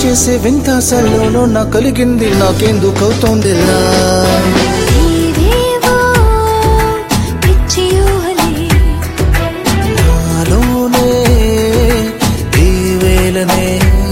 చేసే వింతాసల్లోనూ నా కలిగింది నాకెందుకవుతోందిలా నాలోనే ఈ వేళనే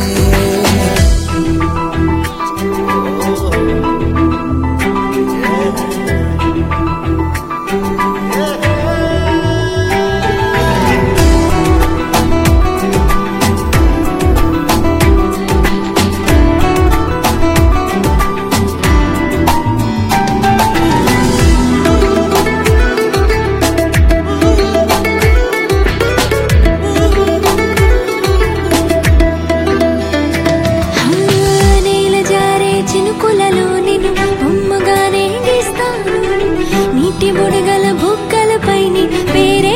బుడగల బుక్కలపై నీ పేరే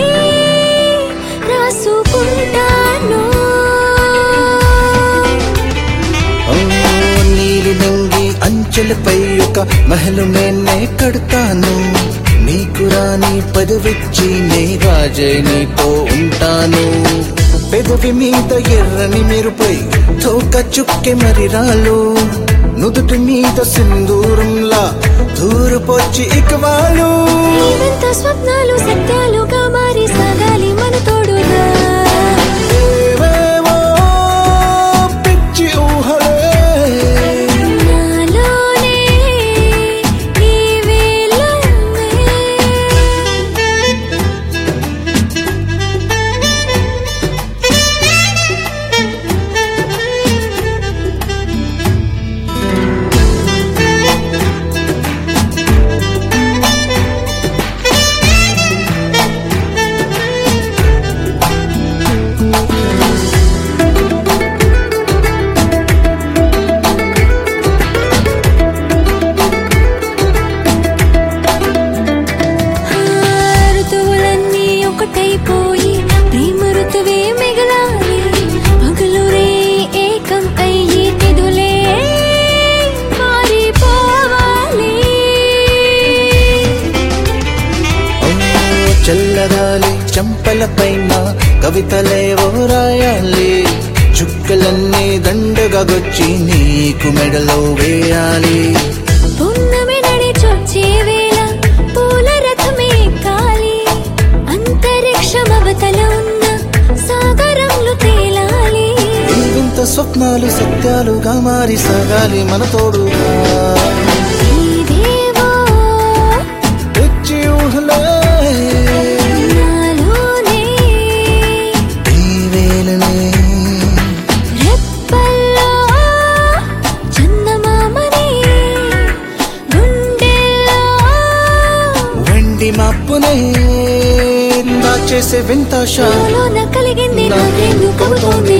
రాసుకుంటాను నీలి నంగి అంచెలపై ఒక మహలు నేనే కడతాను నీకు రాని పదవిచ్చి నే రాజై నీతో ఉంటాను పెదవి మీద ఎర్రని మెరుపై తోక చుక్కె మరి రాలు నుదుటి మీద సింధూరంలా దూరపొచ్చి ఇకవాలు ఇవంత స్వప్నాలు సత్యాలుగా మారి సాగాలి మన తోడుగా ఏవేవో పిచ్చి ఊహలే నాలోనే ఈ వేళనే ఒకటైపోయి ప్రేమ ఋతువే మిగలాలి పగలురే ఏకం అయ్యి తెదులే మారిపోవాలి చల్లగాలి చంపల పైన కవితలేవో రాయాలి చుక్కలన్నీ దండగా గొచ్చి నీకు మెడలో వేయాలి పున్నమి నడి చొచ్చే వేళ పూల రథమే కాలి అంతరిక్షమవతల ఉన్న సాగరంలో తేలాలి ఇంత స్వప్నాలు సత్యాలుగా మారి సాగాలి మన తోడుగా ఇదేవో పిచ్చి ఊహలే నాలోనే ఈ వేళనే రెప్పల్లో చందమామని గుండెల్లో వెండి మప్పునే నా చేసే వింతాశ నాలోన కలిగింది నాకెందుకవుతోంది